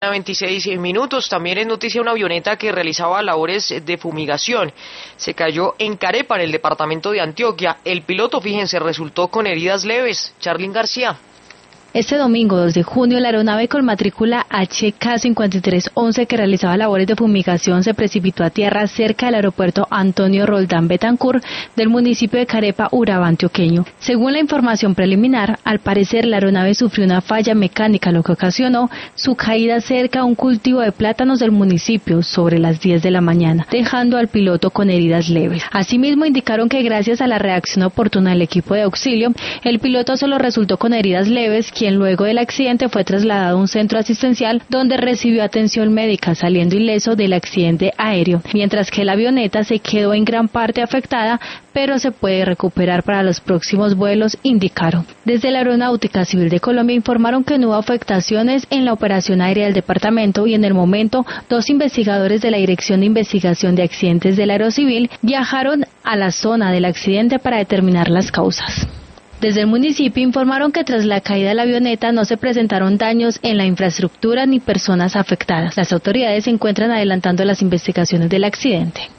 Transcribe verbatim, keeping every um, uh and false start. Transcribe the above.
veintiséis minutos. También es noticia una avioneta que realizaba labores de fumigación. Se cayó en Carepa, en el departamento de Antioquia. El piloto, fíjense, resultó con heridas leves. Charlyn García. Este domingo dos de junio, la aeronave con matrícula H K cincuenta y tres once que realizaba labores de fumigación se precipitó a tierra cerca del aeropuerto Antonio Roldán Betancur del municipio de Carepa, Urabá antioqueño. Según la información preliminar, al parecer la aeronave sufrió una falla mecánica, lo que ocasionó su caída cerca a un cultivo de plátanos del municipio sobre las diez de la mañana, dejando al piloto con heridas leves. Asimismo, indicaron que gracias a la reacción oportuna del equipo de auxilio, el piloto solo resultó con heridas leves, quien luego del accidente fue trasladado a un centro asistencial donde recibió atención médica, saliendo ileso del accidente aéreo, mientras que la avioneta se quedó en gran parte afectada, pero se puede recuperar para los próximos vuelos, indicaron. Desde la Aeronáutica Civil de Colombia informaron que no hubo afectaciones en la operación aérea del departamento y en el momento dos investigadores de la Dirección de Investigación de Accidentes del Aerocivil viajaron a la zona del accidente para determinar las causas. Desde el municipio informaron que tras la caída de la avioneta no se presentaron daños en la infraestructura ni personas afectadas. Las autoridades se encuentran adelantando las investigaciones del accidente.